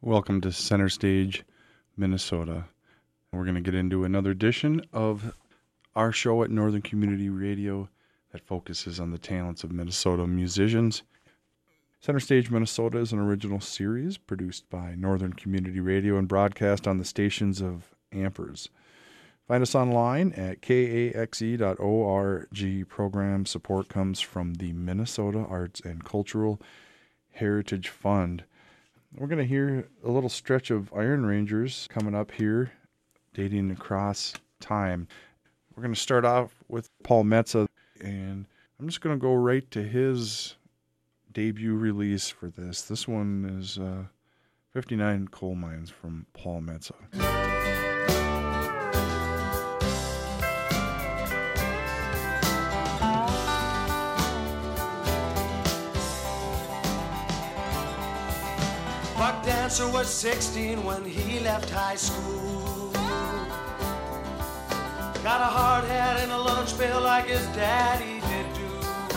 Welcome to Center Stage, Minnesota. We're going to get into another edition of our show at Northern Community Radio that focuses on the talents of Minnesota musicians. Center Stage, Minnesota is an original series produced by Northern Community Radio and broadcast on the stations of Ampers. Find us online at kaxe.org. Program support comes from the Minnesota Arts and Cultural Heritage Fund. We're going to hear a little stretch of Iron Rangers coming up here, dating across time. We're going to start off with Paul Metsa, and I'm just going to go right to his debut release for this. This one is 59 Coal Mines from Paul Metsa. Buck Dancer was 16 when he left high school. Got a hard hat and a lunch pail like his daddy did do.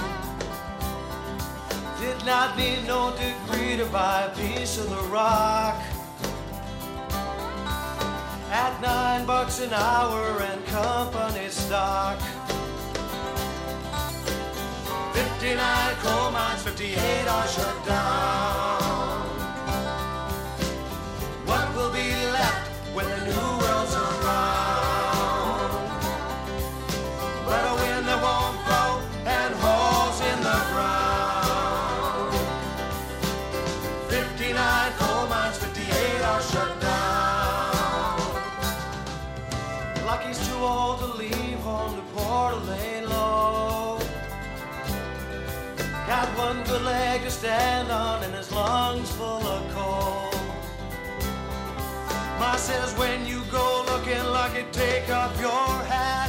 Did not need no degree to buy a piece of the rock. At $9 an hour and company stock. 59 coal mines, 58 are shut down. What will be left when the new world's around? But a wind that won't blow and holes in the ground. 59 coal mines, 58 are shut down. Lucky's too old to leave home to Port to lay low. Got one good leg to stand on and his lungs full of coal. Ma says when you go looking lucky, take off your hat.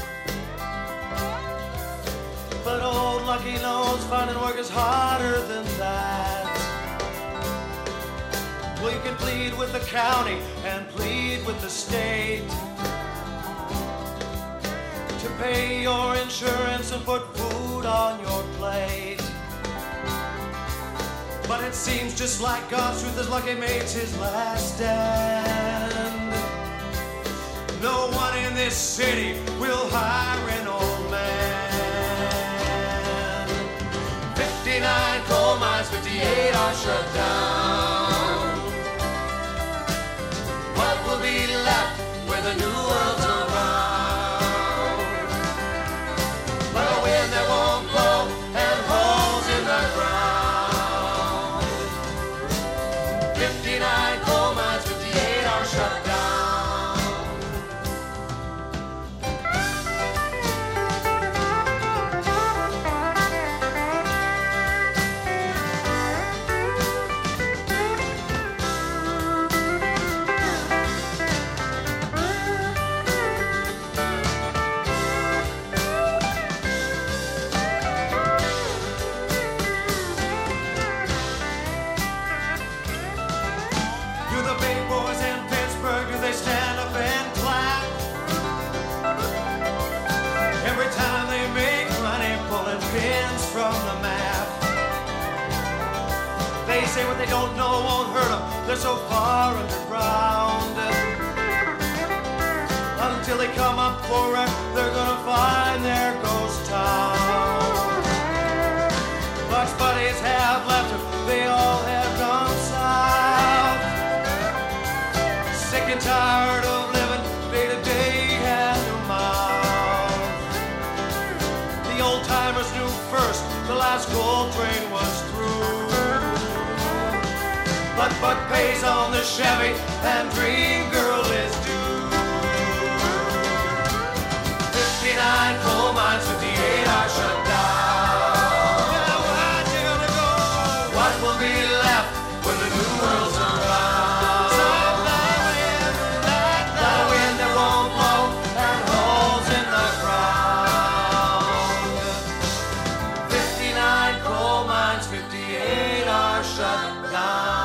But old Lucky knows finding work is harder than that. Well, you can plead with the county and plead with the state to pay your insurance and put food on your plate. But it seems just like God's truth is Lucky makes his last stand. No one in this city will hire an old man. 59 coal mines, 58 are shut down. What will be left when the new world's around? But a wind that won't blow and holes in the ground. 59 coal mines, 58 are shut down. They say what they don't know won't hurt them. They're so far underground. Until they come up for it, they're gonna find their ghost town. Buck's buddies have left him, they all have gone south. Sick and tired of living day to day hand to mouth. The old timers knew first, the last gold train was through. But Buck pays on the Chevy and Dream Girl is due. 59 coal mines, 58 are shut down. Now where'd you gonna go? What will be left when the new world's around? Not a wind that won't blow and holes in the ground. 59 coal mines, 58 are shut down.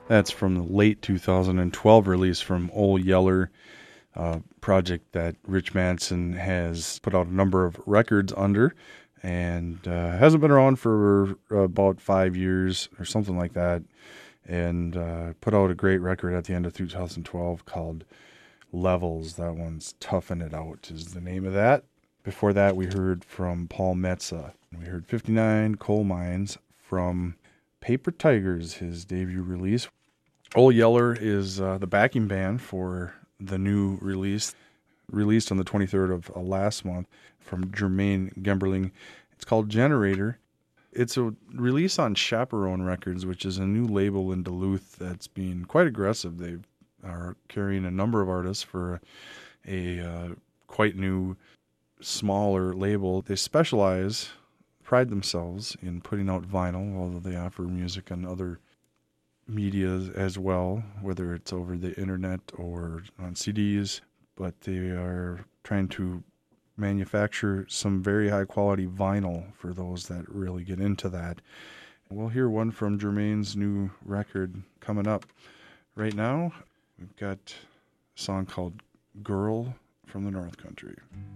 That's from the late 2012 release from Ole Yeller, project that Rich Manson has put out a number of records under, and hasn't been around for about 5 years or something like that, and put out a great record at the end of 2012 called Levels. That one's Toughen It Out is the name of that. Before that, we heard from Paul Metsa. We heard 59 Coal Mines from Paper Tigers, his debut release. Ole Yeller is the backing band for the new release, released on the 23rd of last month from Jermaine Gemberling. It's called Generator. It's a release on Chaperone Records, which is a new label in Duluth that's being quite aggressive. They are carrying a number of artists for a quite new, smaller label. They pride themselves in putting out vinyl, although they offer music on other media as well, whether it's over the internet or on CDs, but they are trying to manufacture some very high quality vinyl for those that really get into that. We'll hear one from Jermaine's new record coming up. Right now, we've got a song called Girl from the North Country.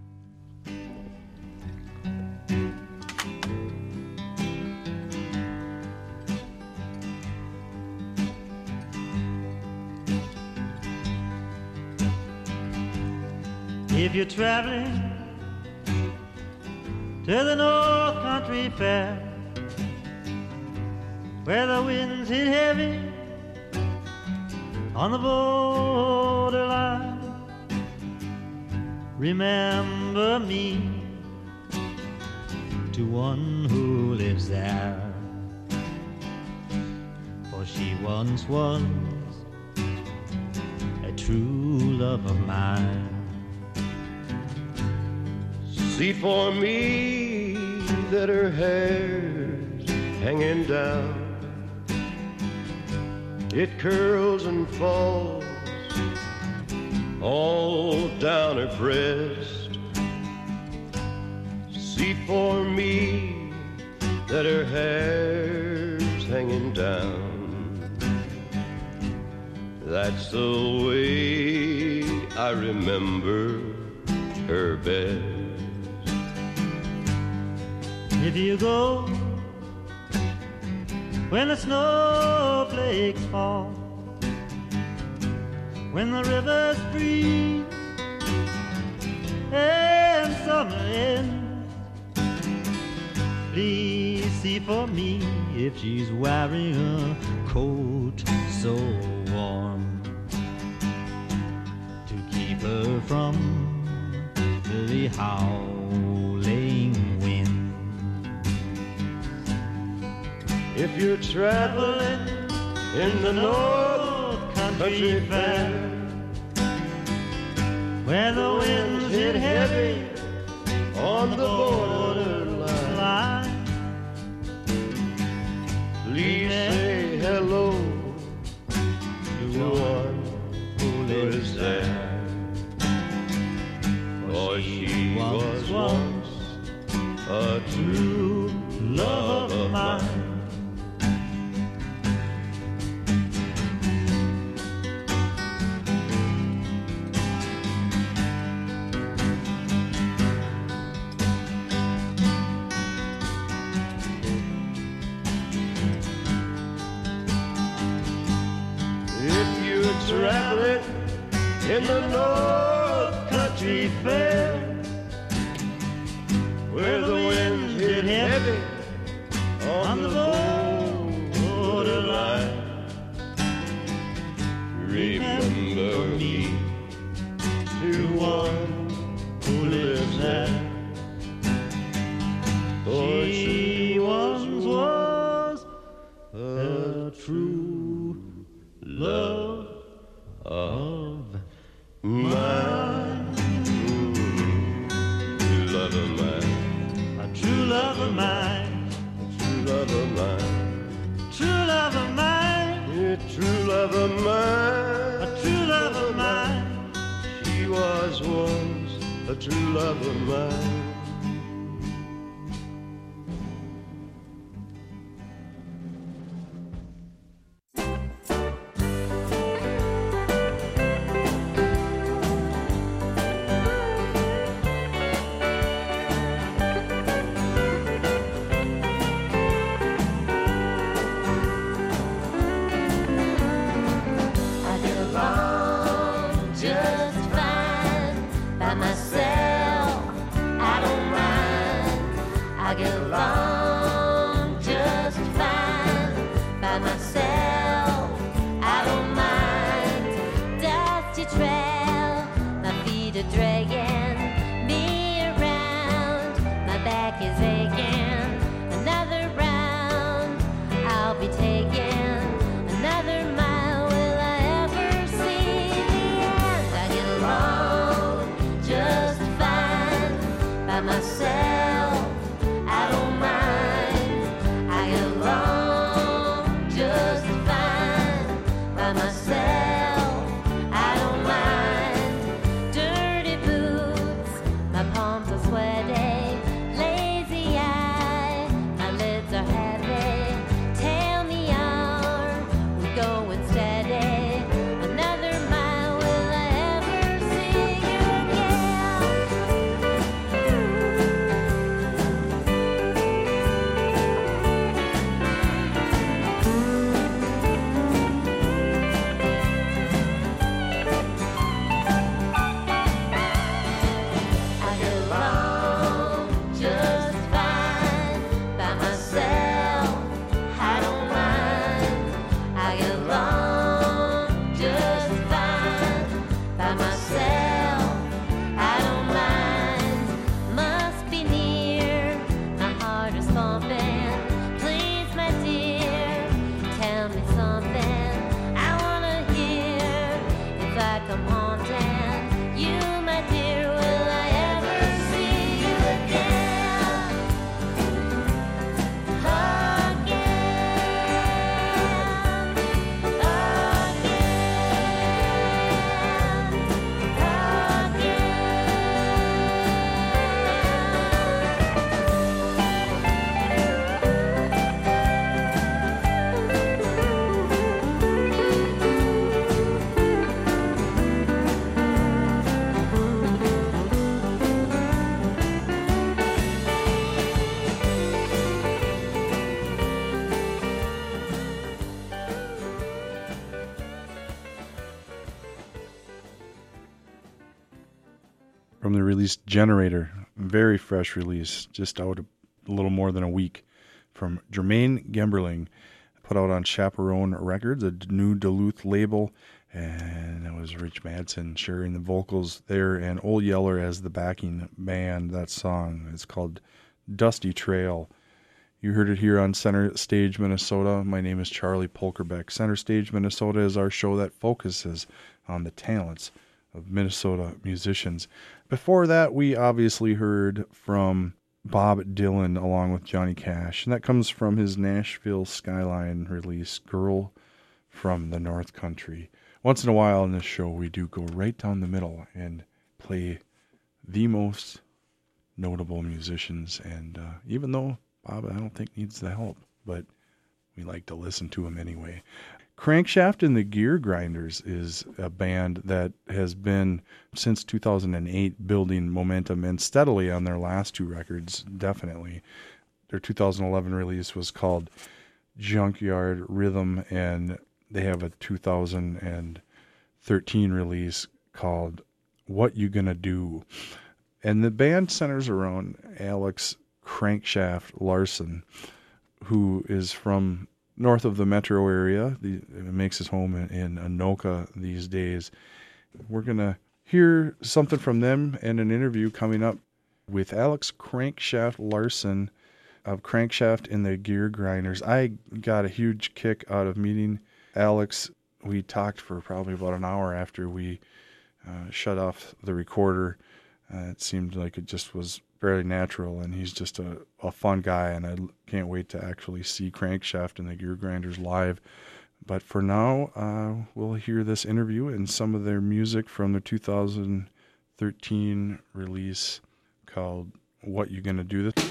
If you're traveling to the North Country Fair, where the winds hit heavy on the borderline, remember me to one who lives there, for she once was a true love of mine. See for me that her hair's hanging down, it curls and falls all down her breast. See for me that her hair's hanging down, that's the way I remember her best. If you go when the snowflakes fall, when the rivers freeze and summer ends, please see for me if she's wearing a coat so warm to keep her from the howling wind. If you're traveling in the North Country Fair, where the winds hit heavy on the borderline, please say hello to one who lives there, for she was once a true love of mine. Traveling in the North Country Fair, where the winds hit heavy on the borderline, remember me to one who lives there, for she once was a true love of mine. True love of mine. A true love of mine. True love of mine. True love of mine. Yeah, true love of mine. A true love of mine. She was once a true love of mine. from the release Generator. Very fresh release, just out a little more than a week, from Jermaine Gemberling, put out on Chaperone Records, a new Duluth label, and it was Rich Madsen sharing the vocals there, and Old Yeller as the backing band. That song is called Dusty Trail. You heard it here on Center Stage Minnesota. My name is Charlie Polkerbeck. Center Stage Minnesota is our show that focuses on the talents of Minnesota musicians. Before that, we obviously heard from Bob Dylan along with Johnny Cash, and that comes from his Nashville Skyline release, Girl from the North Country. Once in a while in this show, we do go right down the middle and play the most notable musicians, and even though Bob, I don't think, needs the help, but we like to listen to him anyway. Crankshaft and the Gear Grinders is a band that has been, since 2008, building momentum, and steadily on their last two records, definitely. Their 2011 release was called Junkyard Rhythm, and they have a 2013 release called What You Gonna Do? And the band centers around Alex Crankshaft Larson, who is from north of the metro area. He makes his home in Anoka these days. We're going to hear something from them and an interview coming up with Alex Crankshaft Larson of Crankshaft and the Gear Grinders. I got a huge kick out of meeting Alex. We talked for probably about an hour after we shut off the recorder. It seemed like it just was fairly natural, and he's just a fun guy, and I can't wait to actually see Crankshaft and the Gear Grinders live. But for now, we'll hear this interview and some of their music from their 2013 release called What You Gonna Do This?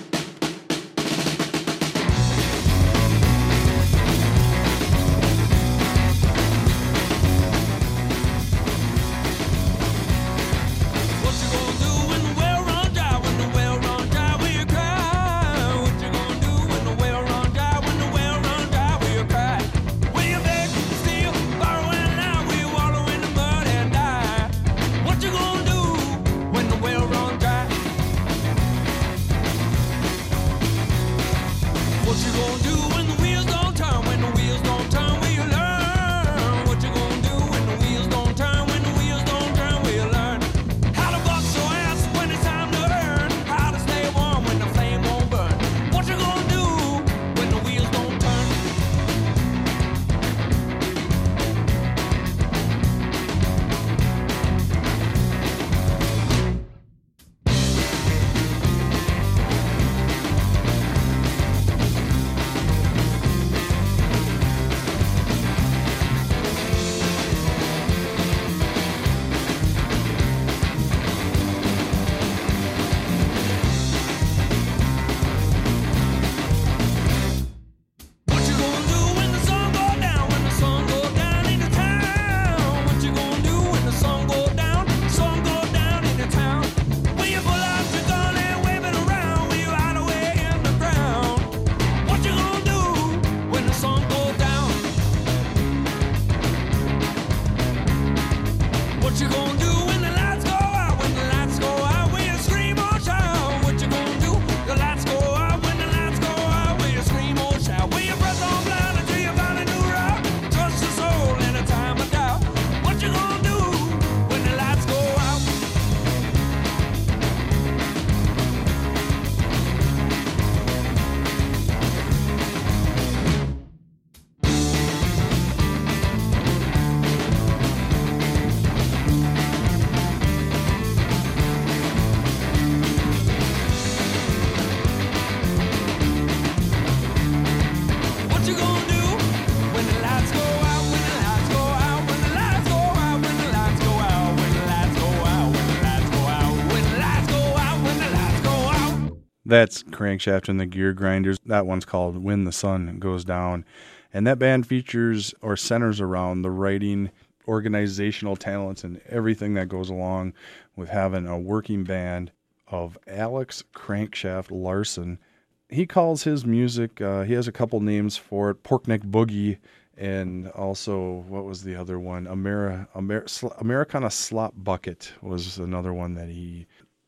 That's Crankshaft and the Gear Grinders. That one's called When the Sun Goes Down. And that band features or centers around the writing, organizational talents, and everything that goes along with having a working band of Alex Crankshaft Larson. He calls his music, he has a couple names for it, Porkneck Boogie, and also, what was the other one? Americana Slop Bucket was another one that he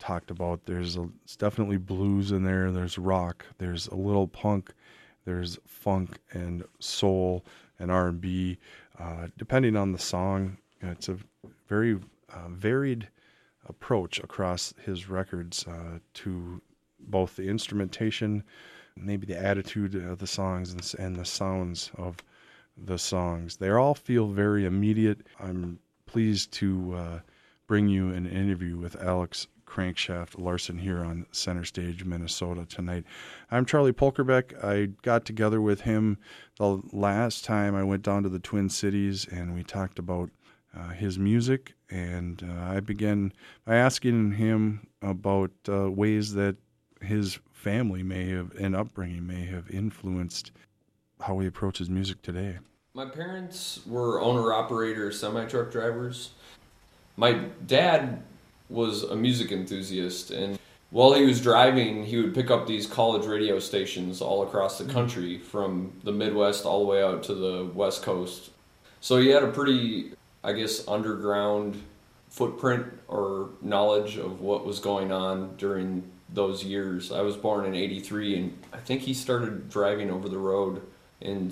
talked about. It's definitely blues in there. There's rock. There's a little punk. There's funk and soul and R&B. Depending on the song, it's a very varied approach across his records to both the instrumentation, maybe the attitude of the songs, and the sounds of the songs. They all feel very immediate. I'm pleased to bring you an interview with Alex Crankshaft Larson here on Center Stage, Minnesota tonight. I'm Charlie Polkerbeck. I got together with him the last time I went down to the Twin Cities, and we talked about his music, and I began by asking him about ways that his family and upbringing may have influenced how he approaches music today. My parents were owner-operator semi-truck drivers. My dad was a music enthusiast, and while he was driving, he would pick up these college radio stations all across the country, from the Midwest all the way out to the West Coast. So he had a pretty, I guess, underground footprint or knowledge of what was going on during those years. I was born in 83, and I think he started driving over the road in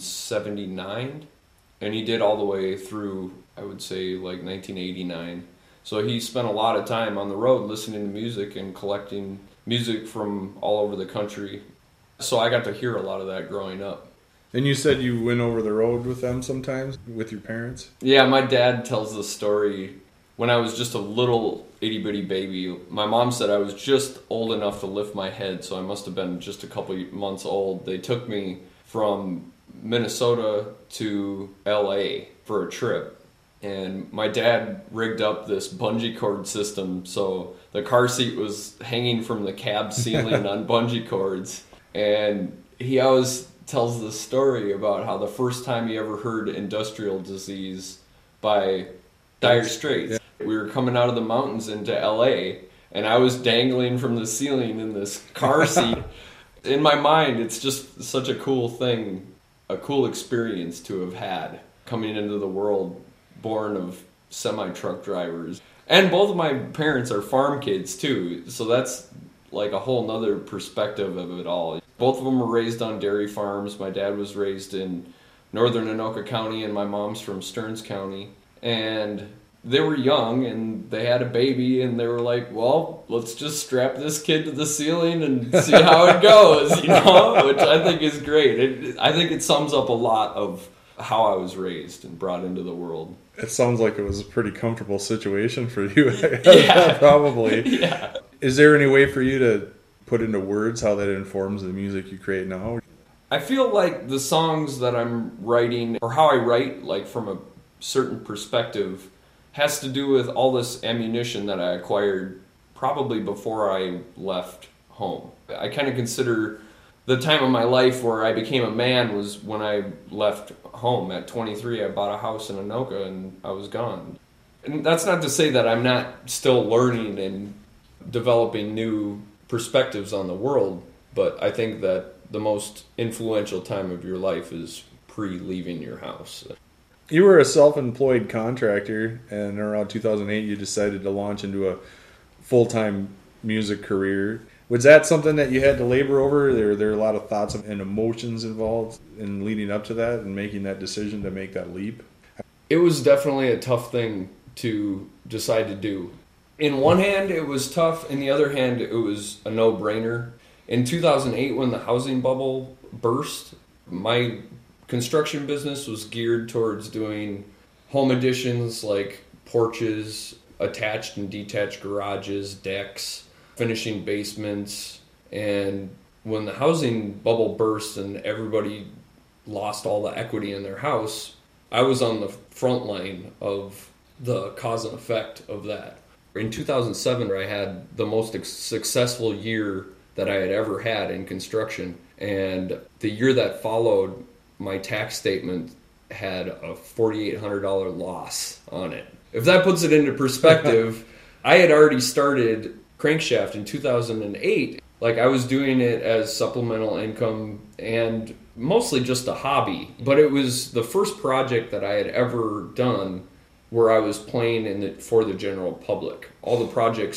79, and he did all the way through, I would say, like 1989. So he spent a lot of time on the road listening to music and collecting music from all over the country. So I got to hear a lot of that growing up. And you said you went over the road with them sometimes, with your parents? Yeah, my dad tells the story. When I was just a little itty-bitty baby, my mom said I was just old enough to lift my head, so I must have been just a couple months old. They took me from Minnesota to LA for a trip. And my dad rigged up this bungee cord system, so the car seat was hanging from the cab ceiling on bungee cords. And he always tells this story about how the first time he ever heard Industrial Disease by Dire Straits. Yeah. We were coming out of the mountains into LA, and I was dangling from the ceiling in this car seat. In my mind, it's just such a cool thing, a cool experience to have had coming into the world, born of semi-truck drivers. And both of my parents are farm kids too, so that's like a whole nother perspective of it all. Both of them were raised on dairy farms. My dad was raised in northern Anoka County, and my mom's from Stearns County. And they were young, and they had a baby, and they were like, well, let's just strap this kid to the ceiling and see how it goes, you know, which I think is great. I think it sums up a lot of how I was raised and brought into the world. It sounds like it was a pretty comfortable situation for you. Yeah. Probably. Yeah. Is there any way for you to put into words how that informs the music you create now? I feel like the songs that I'm writing, or how I write, like from a certain perspective, has to do with all this ammunition that I acquired probably before I left home. I kind of consider the time of my life where I became a man was when I left home. At 23, I bought a house in Anoka, and I was gone. And that's not to say that I'm not still learning and developing new perspectives on the world, but I think that the most influential time of your life is pre-leaving your house. You were a self-employed contractor, and around 2008 you decided to launch into a full-time music career. Was that something that you had to labor over? There are a lot of thoughts and emotions involved in leading up to that and making that decision to make that leap? It was definitely a tough thing to decide to do. In one hand, it was tough. In the other hand, it was a no-brainer. In 2008, when the housing bubble burst, my construction business was geared towards doing home additions like porches, attached and detached garages, decks, finishing basements. And when the housing bubble burst and everybody lost all the equity in their house, I was on the front line of the cause and effect of that. In 2007, I had the most successful year that I had ever had in construction. And the year that followed, my tax statement had a $4,800 loss on it. If that puts it into perspective, I had already started Crankshaft in 2008. Like, I was doing it as supplemental income and mostly just a hobby. But it was the first project that I had ever done where I was playing for the general public. All the projects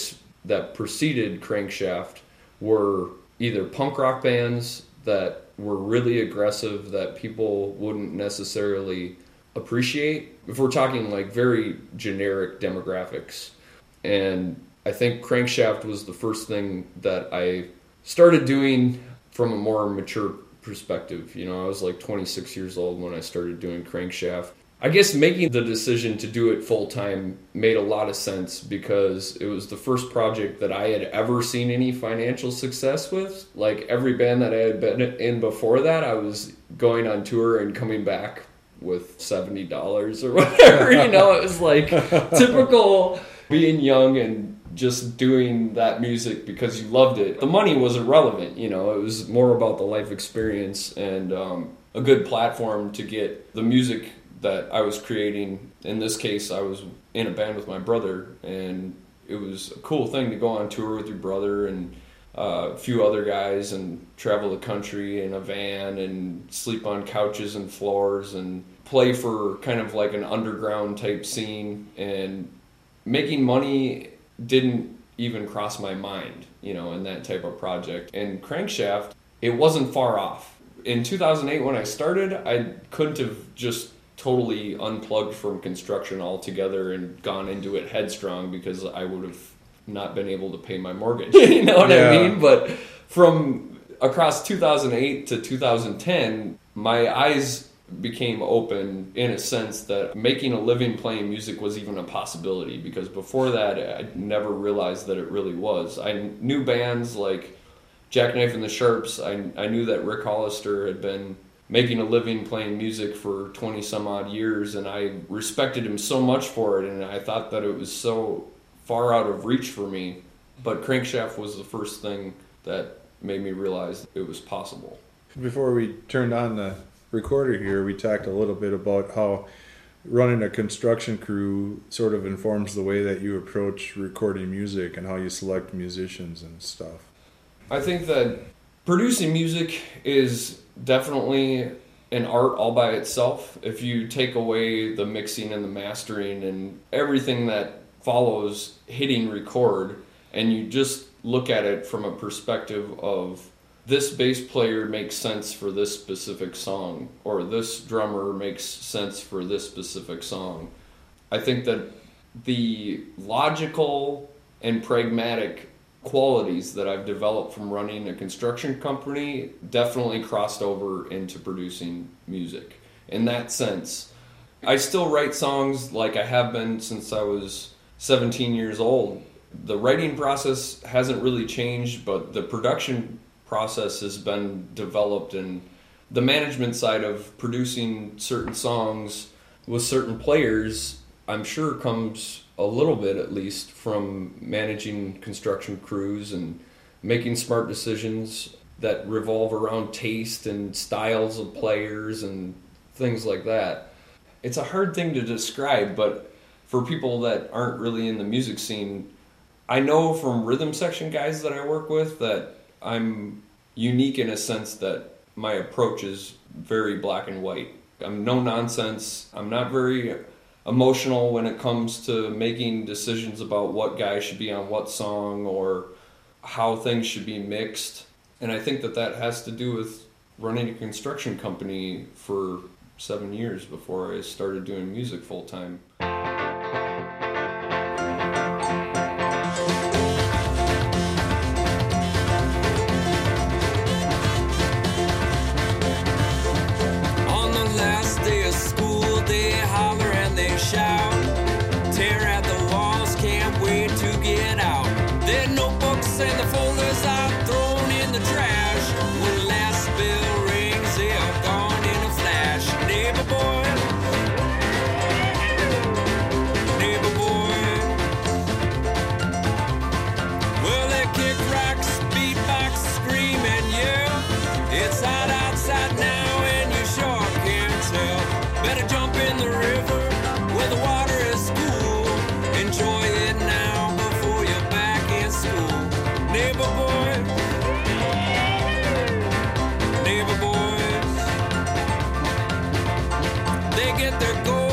that preceded Crankshaft were either punk rock bands that were really aggressive that people wouldn't necessarily appreciate, if we're talking like very generic demographics. And I think Crankshaft was the first thing that I started doing from a more mature perspective. You know, I was like 26 years old when I started doing Crankshaft. I guess making the decision to do it full time made a lot of sense because it was the first project that I had ever seen any financial success with. Like every band that I had been in before that, I was going on tour and coming back with $70 or whatever. You know, it was like typical being young and just doing that music because you loved it. The money was irrelevant, you know, it was more about the life experience and a good platform to get the music that I was creating. In this case, I was in a band with my brother, and it was a cool thing to go on tour with your brother and a few other guys and travel the country in a van and sleep on couches and floors and play for kind of like an underground type scene. And making money didn't even cross my mind, you know, in that type of project. And Crankshaft, it wasn't far off. In 2008 when I started, I couldn't have just totally unplugged from construction altogether and gone into it headstrong because I would have not been able to pay my mortgage. You know what I mean? But from across 2008 to 2010, my eyes became open in a sense that making a living playing music was even a possibility, because before that I never realized that it really was. I knew bands like Jackknife and the Sharps. I knew that Rick Hollister had been making a living playing music for 20 some odd years, and I respected him so much for it, and I thought that it was so far out of reach for me. But Crankshaft was the first thing that made me realize it was possible. Before we turned on the recorder here, we talked a little bit about how running a construction crew sort of informs the way that you approach recording music and how you select musicians and stuff. I think that producing music is definitely an art all by itself. If you take away the mixing and the mastering and everything that follows hitting record, and you just look at it from a perspective of this bass player makes sense for this specific song, or this drummer makes sense for this specific song, I think that the logical and pragmatic qualities that I've developed from running a construction company definitely crossed over into producing music. In that sense, I still write songs like I have been since I was 17 years old. The writing process hasn't really changed, but the production process has been developed, and the management side of producing certain songs with certain players, I'm sure comes a little bit at least from managing construction crews and making smart decisions that revolve around taste and styles of players and things like that. It's a hard thing to describe, but for people that aren't really in the music scene, I know from rhythm section guys that I work with that I'm unique in a sense that my approach is very black and white. I'm no nonsense. I'm not very emotional when it comes to making decisions about what guy should be on what song or how things should be mixed. And I think that has to do with running a construction company for 7 years before I started doing music full time.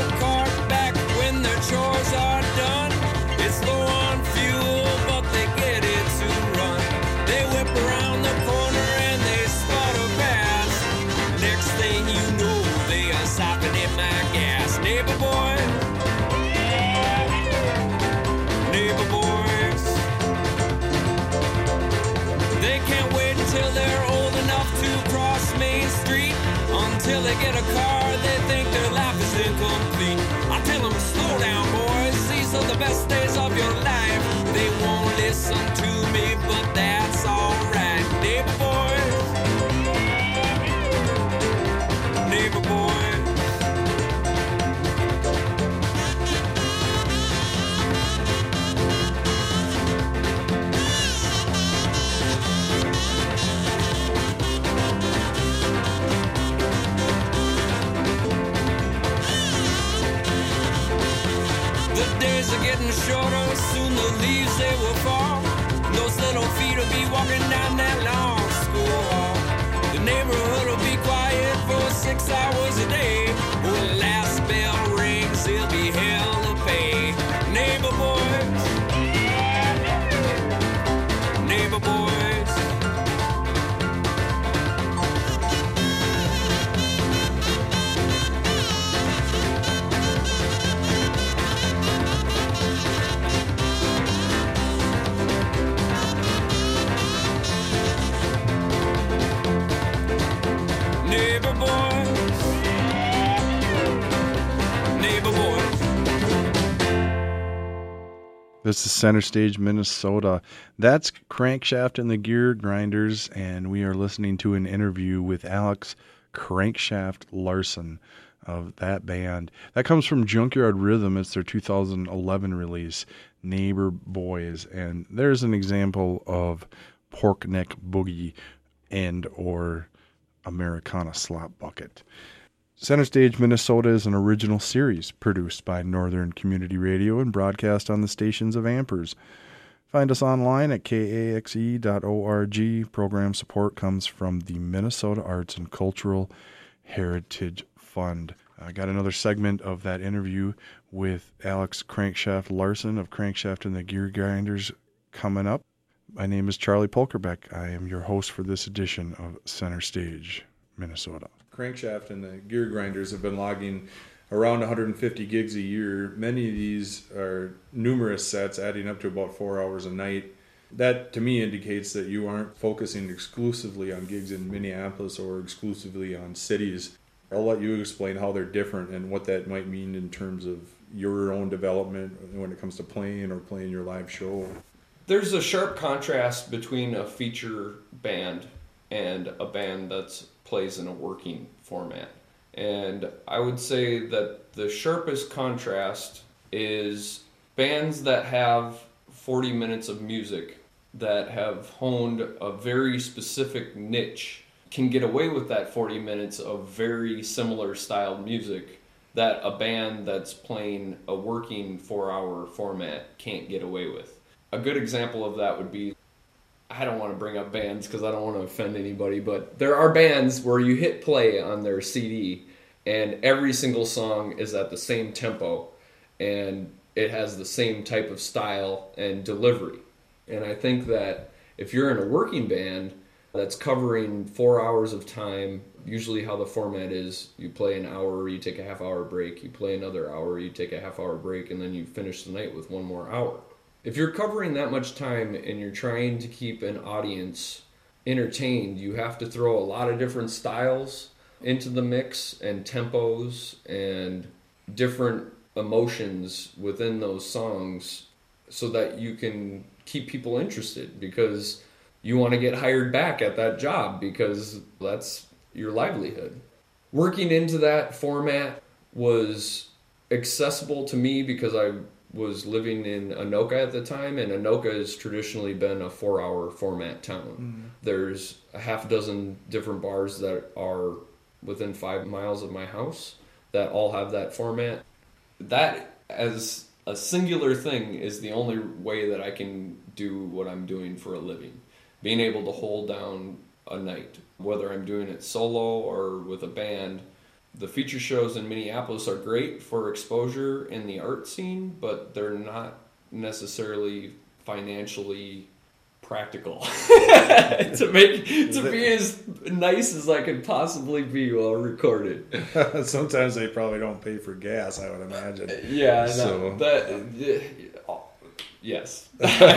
Chores are done. It's low on fuel, but they get Neighbor boys, neighbor boys. They can't wait until they're old enough to cross Main Street. Until they get a car, they think their life is incomplete. I tell them, slow down, boys. These are the best days of your life. They won't listen to me, but that's alright. Neighbor boys, neighbor boys. The days are getting shorter, soon the leaves they will fall. Those little feet will be walking down that long school hall. The neighborhood will be quiet for 6 hours a day. When the last bell rings, there'll be hell to pay. Neighbor boys, neighbor boys. Neighbor boys, neighbor boys. This is Center Stage, Minnesota. That's Crankshaft and the Gear Grinders, and we are listening to an interview with Alex Crankshaft Larson of that band. That comes from Junkyard Rhythm. It's their 2011 release, Neighbor Boys, and there's an example of Pork Neck Boogie and or Americana Slop Bucket. Center Stage, Minnesota is an original series produced by Northern Community Radio and broadcast on the stations of Ampers. Find us online at kaxe.org. Program support comes from the Minnesota Arts and Cultural Heritage Fund. I got another segment of that interview with Alex Crankshaft Larson of Crankshaft and the Gear Grinders coming up. My name is Charlie Polkerbeck. I am your host for this edition of Center Stage, Minnesota. Crankshaft and the Gear Grinders have been logging around 150 gigs a year. Many of these are numerous sets, adding up to about 4 hours a night. That, to me, indicates that you aren't focusing exclusively on gigs in Minneapolis or exclusively on cities. I'll let you explain how they're different and what that might mean in terms of your own development when it comes to playing or playing your live show. There's a sharp contrast between a feature band and a band that plays in a working format. And I would say that the sharpest contrast is bands that have 40 minutes of music that have honed a very specific niche can get away with that 40 minutes of very similar styled music that a band that's playing a working 4-hour format can't get away with. A good example of that would be, I don't want to bring up bands because I don't want to offend anybody, but there are bands where you hit play on their CD and every single song is at the same tempo and it has the same type of style and delivery. And I think that if you're in a working band that's covering 4 hours of time, usually how the format is, you play an hour, you take a half-hour break, you play another hour, you take a half-hour break, and then you finish the night with one more hour. If you're covering that much time and you're trying to keep an audience entertained, you have to throw a lot of different styles into the mix and tempos and different emotions within those songs so that you can keep people interested, because you want to get hired back at that job because that's your livelihood. Working into that format was accessible to me because I was living in Anoka at the time, and Anoka has traditionally been a 4-hour format town. There's a half dozen different bars that are within 5 miles of my house that all have that format. That, as a singular thing, is the only way that I can do what I'm doing for a living. Being able to hold down a night, whether I'm doing it solo or with a band. The feature shows in Minneapolis are great for exposure in the art scene, but they're not necessarily financially practical to be as nice as I could possibly be while recording. Sometimes they probably don't pay for gas, I would imagine. Yeah, So- yes.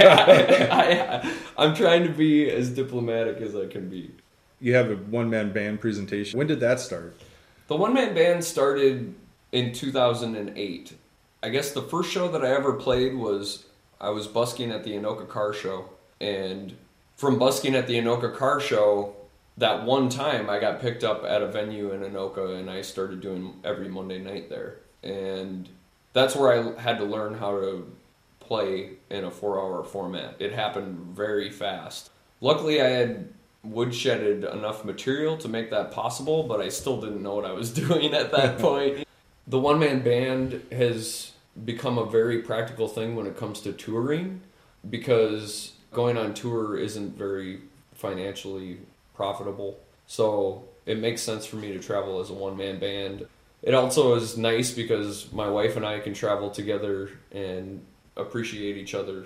I'm trying to be as diplomatic as I can be. You have a one-man band presentation. When did that start? The one-man band started in 2008. I guess the first show that I ever played was I was busking at the Anoka Car Show. And from busking at the Anoka Car Show, that one time I got picked up at a venue in Anoka and I started doing every Monday night there. And that's where I had to learn how to play in a 4-hour format. It happened very fast. Luckily I had woodshedded enough material to make that possible, but I still didn't know what I was doing at that point. The one-man band has become a very practical thing when it comes to touring, because going on tour isn't very financially profitable. So it makes sense for me to travel as a one-man band. It also is nice because my wife and I can travel together and appreciate each other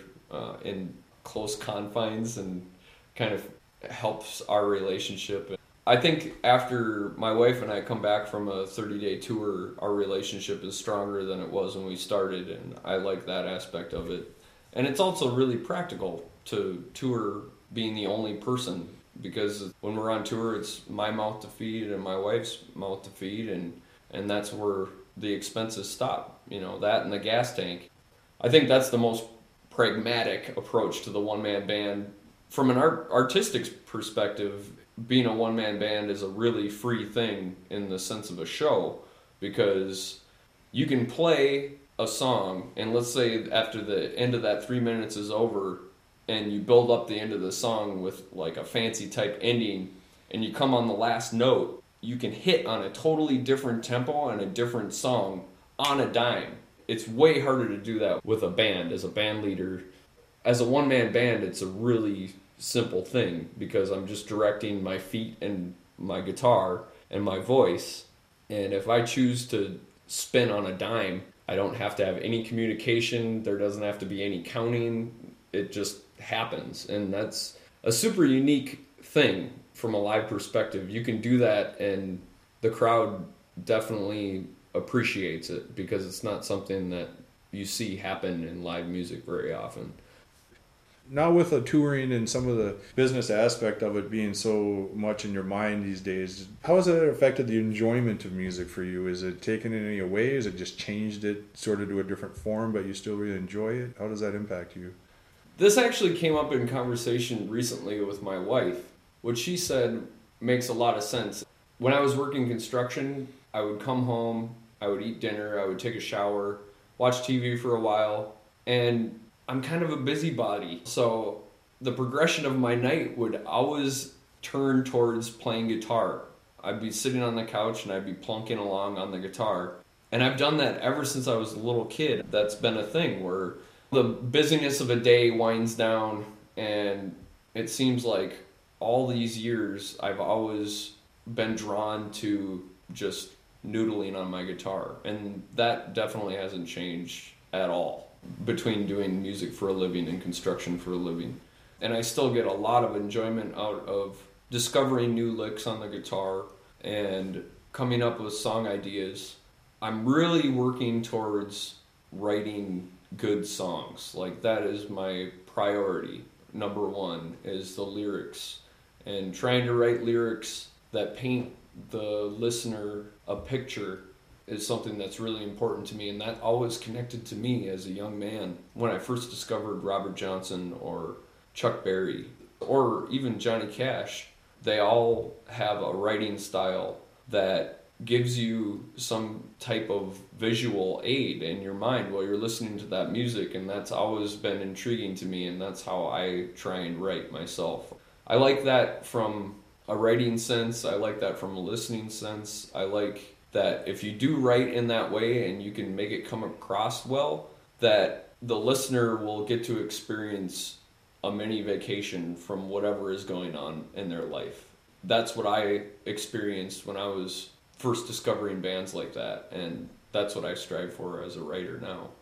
in close confines, and kind of helps our relationship. I think after my wife and I come back from a 30-day tour, our relationship is stronger than it was when we started, and I like that aspect of it. And it's also really practical to tour being the only person, because when we're on tour, it's my mouth to feed and my wife's mouth to feed, and that's where the expenses stop, that and the gas tank. I think that's the most pragmatic approach to the one-man band. From an artistic perspective, being a one-man band is a really free thing in the sense of a show, because you can play a song, and let's say after the end of that 3 minutes is over, and you build up the end of the song with like a fancy type ending, and you come on the last note, you can hit on a totally different tempo and a different song on a dime. It's way harder to do that with a band, as a band leader. As a one-man band, it's a really simple thing, because I'm just directing my feet and my guitar and my voice. And if I choose to spin on a dime, I don't have to have any communication. There doesn't have to be any counting. It just happens. And that's a super unique thing from a live perspective. You can do that and the crowd definitely appreciates it, because it's not something that you see happen in live music very often. Now with the touring and some of the business aspect of it being so much in your mind these days, how has that affected the enjoyment of music for you? Is it taken in any away? Has it just changed it sort of to a different form, but you still really enjoy it? How does that impact you? This actually came up in conversation recently with my wife. What she said makes a lot of sense. When I was working construction, I would come home, I would eat dinner, I would take a shower, watch TV for a while, and I'm kind of a busybody. So the progression of my night would always turn towards playing guitar. I'd be sitting on the couch and I'd be plunking along on the guitar. And I've done that ever since I was a little kid. That's been a thing where the busyness of a day winds down, and it seems like all these years I've always been drawn to just noodling on my guitar. And that definitely hasn't changed at all between doing music for a living and construction for a living. And I still get a lot of enjoyment out of discovering new licks on the guitar and coming up with song ideas. I'm really working towards writing good songs. Like, that is my priority. Number one is the lyrics, and trying to write lyrics that paint the listener a picture is something that's really important to me, and that always connected to me as a young man. When I first discovered Robert Johnson or Chuck Berry or even Johnny Cash, they all have a writing style that gives you some type of visual aid in your mind while you're listening to that music, and that's always been intriguing to me, and that's how I try and write myself. I like that from a writing sense. I like that from a listening sense. I like that if you do write in that way and you can make it come across well, that the listener will get to experience a mini vacation from whatever is going on in their life. That's what I experienced when I was first discovering bands like that, and that's what I strive for as a writer now.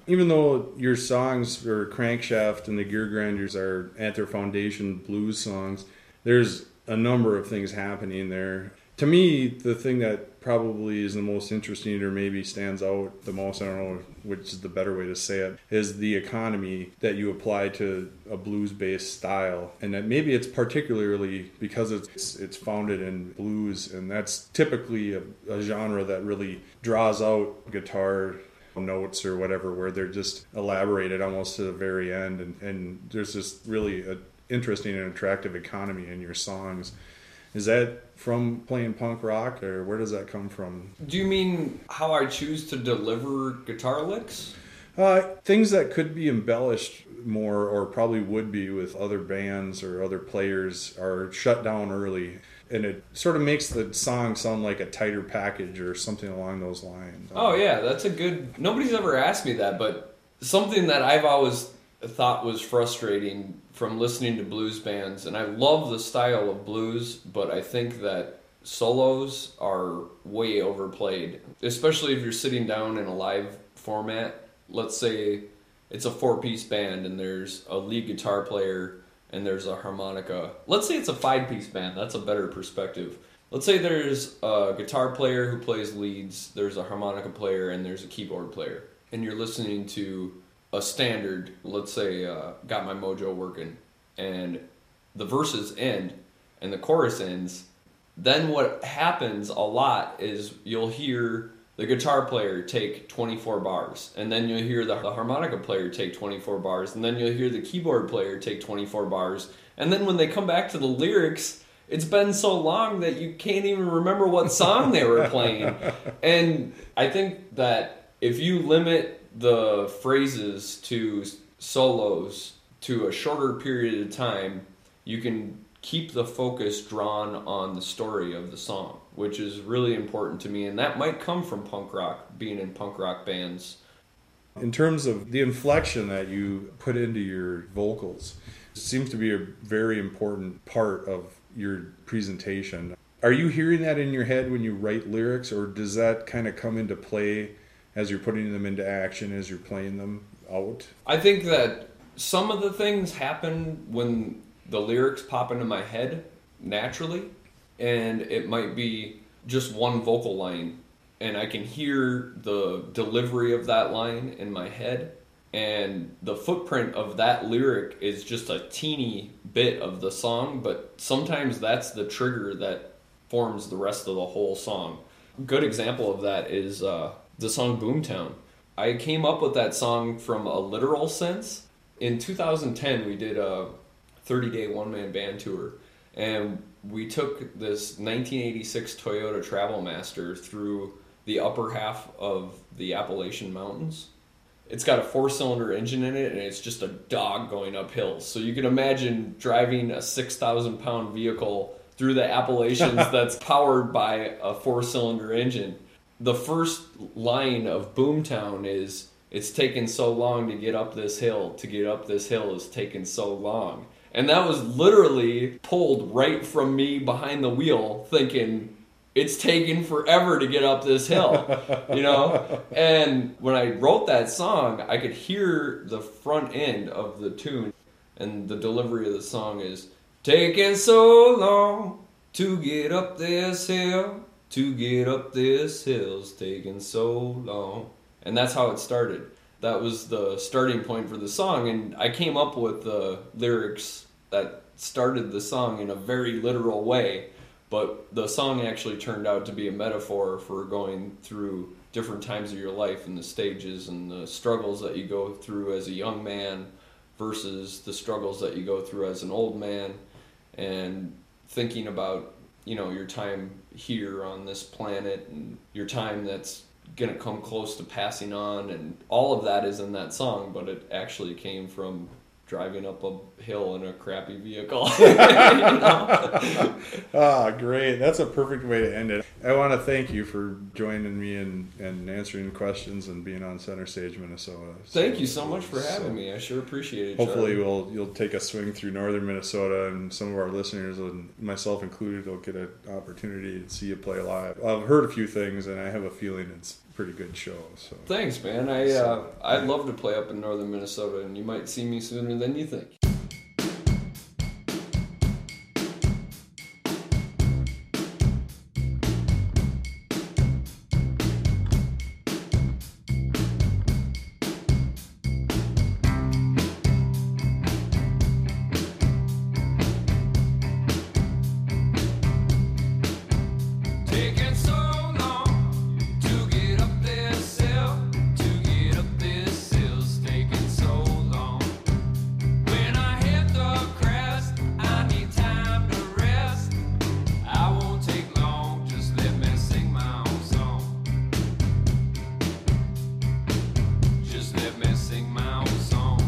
Even though your songs or Crankshaft and the Gear Grinders are at their foundation blues songs, there's a number of things happening there. To me, the thing that probably is the most interesting or maybe stands out the most, I don't know which is the better way to say it, is the economy that you apply to a blues-based style. And that maybe it's particularly because it's founded in blues, and that's typically a genre that really draws out guitar notes or whatever, where they're just elaborated almost to the very end. And there's just really an interesting and attractive economy in your songs. Is that from playing punk rock, or where does that come from? Do you mean how I choose to deliver guitar licks? Things that could be embellished more, or probably would be with other bands or other players, are shut down early. And it sort of makes the song sound like a tighter package or something along those lines. Oh, yeah, that's a good... Nobody's ever asked me that, but something that I've always thought was frustrating from listening to blues bands, and I love the style of blues, but I think that solos are way overplayed, especially if you're sitting down in a live format. Let's say it's a 4-piece band and there's a lead guitar player and there's a harmonica. Let's say it's a 5-piece band. That's a better perspective. Let's say there's a guitar player who plays leads, there's a harmonica player, and there's a keyboard player. And you're listening to a standard, let's say, Got My Mojo Working, and the verses end and the chorus ends. Then what happens a lot is you'll hear the guitar player take 24 bars, and then you'll hear the harmonica player take 24 bars, and then you'll hear the keyboard player take 24 bars, and then when they come back to the lyrics, it's been so long that you can't even remember what song they were playing. And I think that if you limit the phrases to solos to a shorter period of time, you can keep the focus drawn on the story of the song, which is really important to me. And that might come from punk rock, being in punk rock bands. In terms of the inflection that you put into your vocals, it seems to be a very important part of your presentation. Are you hearing that in your head when you write lyrics, or does that kind of come into play as you're putting them into action, as you're playing them out? I think that some of the things happen when the lyrics pop into my head naturally, and it might be just one vocal line, and I can hear the delivery of that line in my head, and the footprint of that lyric is just a teeny bit of the song, but sometimes that's the trigger that forms the rest of the whole song. A good example of that is the song Boomtown. I came up with that song from a literal sense. In 2010, we did a 30-day one-man band tour, and we took this 1986 Toyota Travelmaster through the upper half of the Appalachian Mountains. It's got a 4-cylinder engine in it, and it's just a dog going up hills. So you can imagine driving a 6,000-pound vehicle through the Appalachians that's powered by a 4-cylinder engine. The first line of Boomtown is, "It's taken so long to get up this hill. To get up this hill has taken so long." And that was literally pulled right from me behind the wheel, thinking, it's taken forever to get up this hill, you know? And when I wrote that song, I could hear the front end of the tune, and the delivery of the song is, "Taking so long to get up this hill, to get up this hill's taking so long." And that's how it started. That was the starting point for the song, and I came up with the lyrics that started the song in a very literal way. But the song actually turned out to be a metaphor for going through different times of your life and the stages and the struggles that you go through as a young man versus the struggles that you go through as an old man, and thinking about, you know, your time here on this planet and your time that's going to come close to passing on, and all of that is in that song, but it actually came from driving up a hill in a crappy vehicle. You know? Great. That's a perfect way to end it. I want to thank you for joining me and answering questions and being on Center Stage, Minnesota. Thank you so much for having me. I sure appreciate it, Hopefully Charlie. you'll take a swing through northern Minnesota, and some of our listeners, and myself included, will get an opportunity to see you play live. I've heard a few things, and I have a feeling it's pretty good show. So Thanks, man. I'd love to play up in northern Minnesota, and you might see me sooner than you think. Taking so long to get up this hill, taking so long. When I hit the crest, I need time to rest. I won't take long, just let me sing my own song. Just let me sing my own song.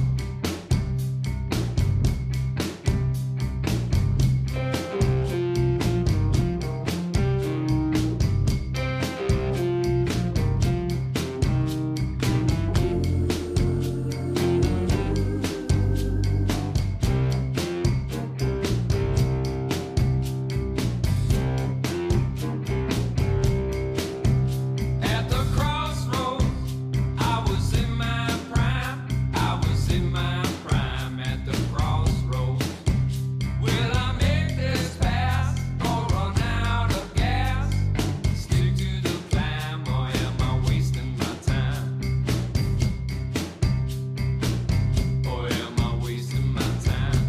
At the crossroads, I was in my prime. I was in my prime at the crossroads. Will I make this pass or run out of gas? Stick to the climb or am I wasting my time? Or am I wasting my time?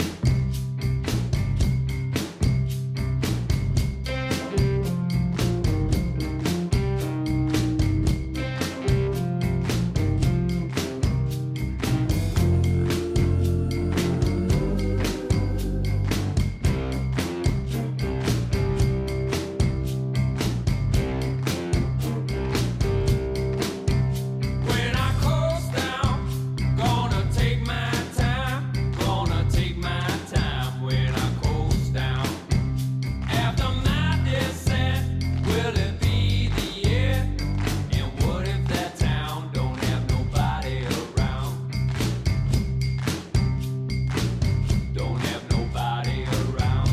When I coast down, gonna take my time, when I coast down. After my descent, will it be the end? And what if that town don't have nobody around? Don't have nobody around.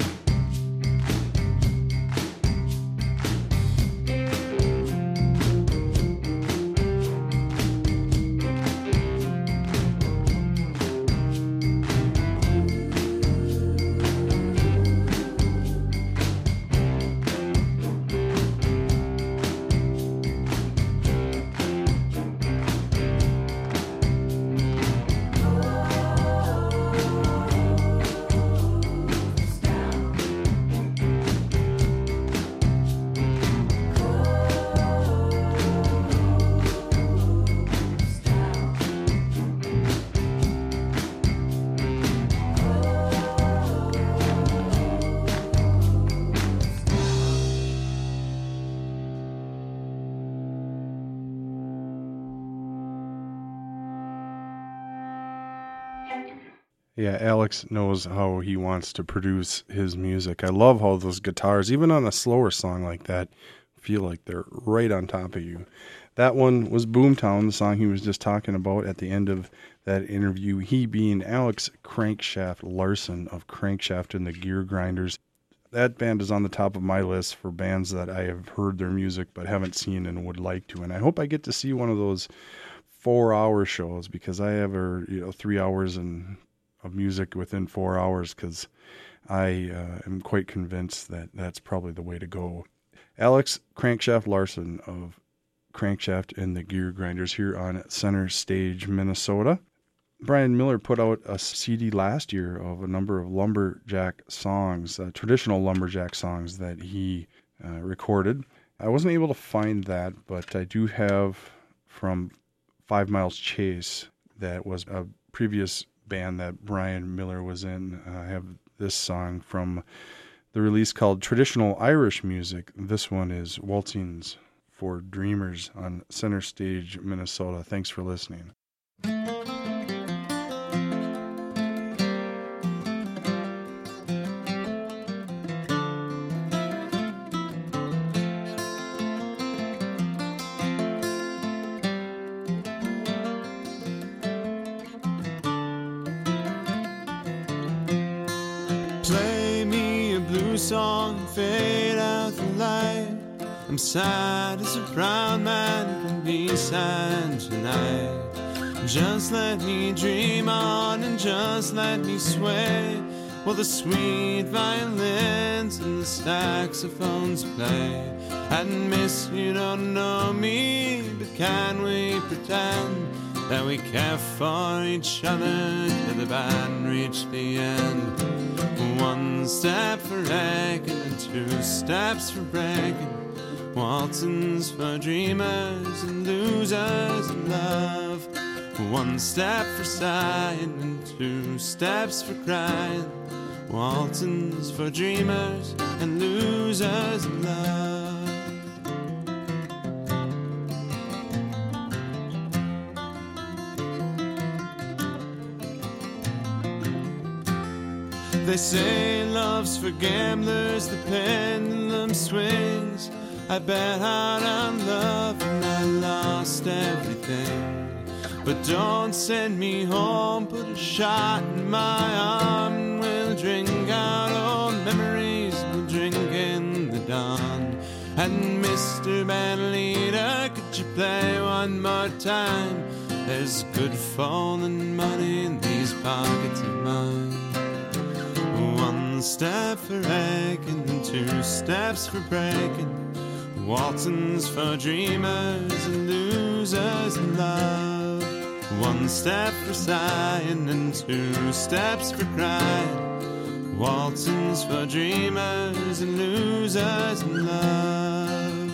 yeah, Alex knows how he wants to produce his music. I love how those guitars, even on a slower song like that, feel like they're right on top of you. That one was Boomtown, the song he was just talking about at the end of that interview. He being Alex Crankshaft Larson of Crankshaft and the Gear Grinders. That band is on the top of my list for bands that I have heard their music but haven't seen and would like to. And I hope I get to see one of those 4-hour shows, because I have 3 hours of music within 4 hours, because I am quite convinced that that's probably the way to go. Alex Crankshaft Larson of Crankshaft and the Gear Grinders here on Center Stage, Minnesota. Brian Miller put out a CD last year of a number of lumberjack songs, traditional lumberjack songs that he recorded. I wasn't able to find that, but I do have from 5 Miles Chase, that was a previous band that Brian Miller was in. I have this song from the release called Traditional Irish Music. This one is Waltzings for Dreamers on Center Stage, Minnesota. Thanks for listening. Play me a blue song, fade out the light. I'm sad as a proud man can be sad tonight. Just let me dream on and just let me sway while the sweet violins and the saxophones play. And miss, you don't know me, but can we pretend that we care for each other till the band reach the end? One step for wrecking and two steps for breaking, waltzings for dreamers and losers in love. One step for sighing and two steps for crying, waltzings for dreamers and losers in love. They say love's for gamblers, the pendulum swings. I bet hard on love and I lost everything. But don't send me home, put a shot in my arm, and we'll drink out old memories, we'll drink in the dawn. And Mr. Bandleader, could you play one more time? There's good falling money in these pockets of mine. One step for wrecking and two steps for breaking, waltzings for dreamers and losers in love. One step for sighing and two steps for crying, waltzings for dreamers and losers in love.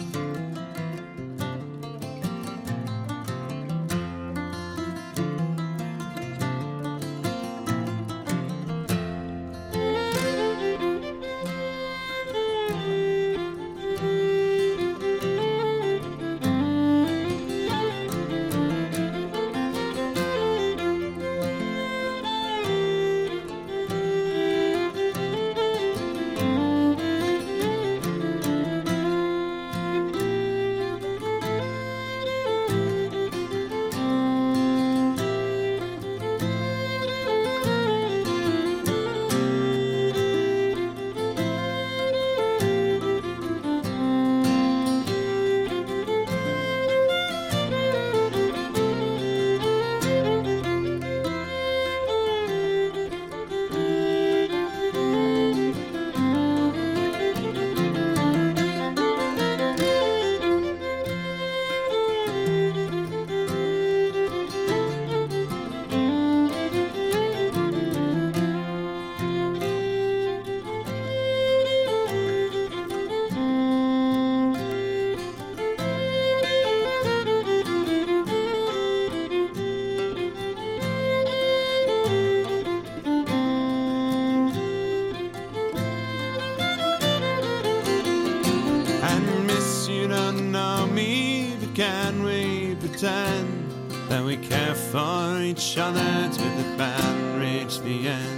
Can we pretend that we care for each other till the band reach the end?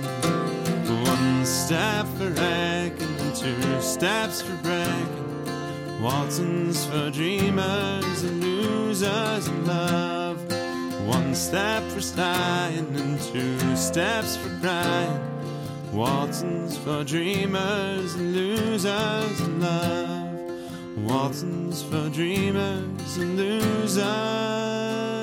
One step for wrecking and two steps for breaking, waltzings for dreamers and losers in love. One step for sighing and two steps for crying, waltzings for dreamers and losers in love. Waltzings for dreamers and losers